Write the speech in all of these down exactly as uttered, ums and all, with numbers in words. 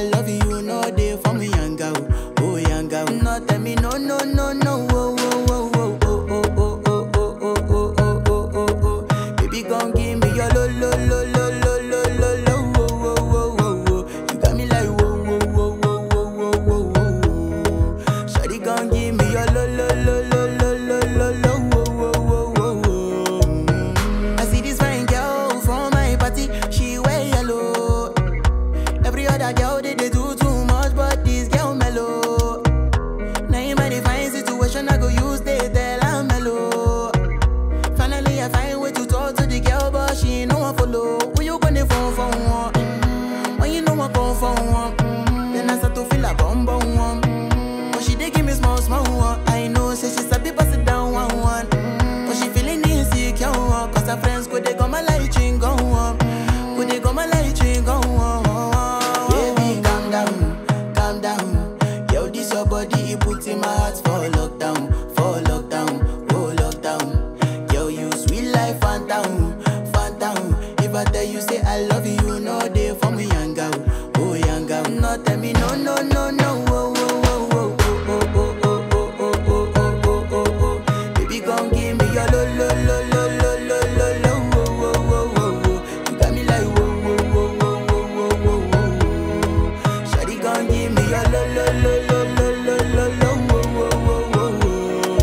love you, no day for me, young girl. Oh, young girl. No, tell me no, no, no, no. Oh, oh, oh, oh, oh, oh, oh, oh, oh, oh, oh, oh, oh, oh. Baby, gon' give me your lo, lo, lo, lo, lo, lo, lo, lo. Oh, oh, oh, oh, oh. You got me like whoa, whoa, whoa, whoa, whoa, whoa, whoa, whoa. Shawty gon' give me your lo, lo, lo, lo, lo, lo, lo, lo. Oh, oh, oh, oh, oh. I see this fine girl from my party, she wear yellow. Every other girl they, they do too much, but this girl mellow. Now in my divine situation, I go use they tell I'm mellow. Finally, I find way to talk to the girl, but she ain't no one follow. Who you gonna phone for one? Mm-hmm. When you know I come for one, mm-hmm. Then I start to feel a bum bum one. Mm-hmm. But she dey give me small small one. I know, say she sabi pass it down one one. Mm-hmm. But she feeling insecure, one. Cause her friends go they come my light ring go on. Go they come my light ring go on. Baby, calm down, calm down. Yo, this your body, it puts in my heart for lockdown, for lockdown, oh lockdown. Yo, you sweet life, phantom, phantom. If I tell you say I love you, no day for me, young girl, oh young girl. No, tell me no, no, no, no. Oh, oh, oh, oh, oh, oh, oh, oh, oh, oh, oh, oh, oh, oh. Baby, gon' give me your lo, lo, lo, lo, lo, lo, lo, lo. Oh, oh, oh, oh, oh. You got me like whoa, whoa, whoa, whoa, whoa, whoa, whoa, whoa. Shawty gon' give me your lo, lo, lo, lo, lo, lo, lo, lo. Oh, oh, oh, oh,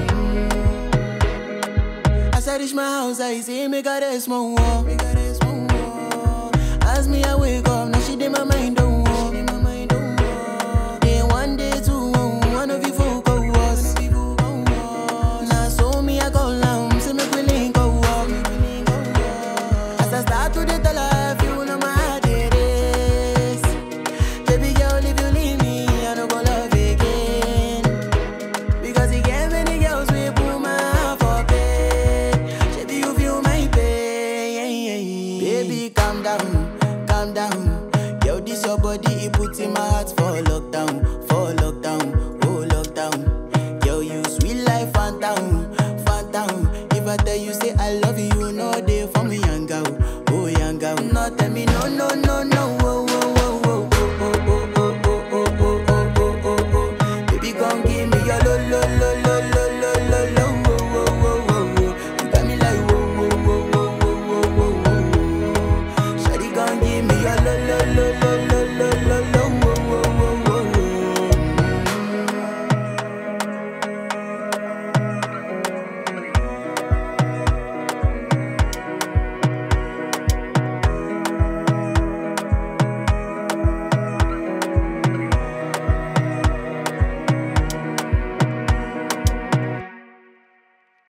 oh. As I reach my house, I see me got a small wall. Me got a small wall. As me I wake up, now she did my mind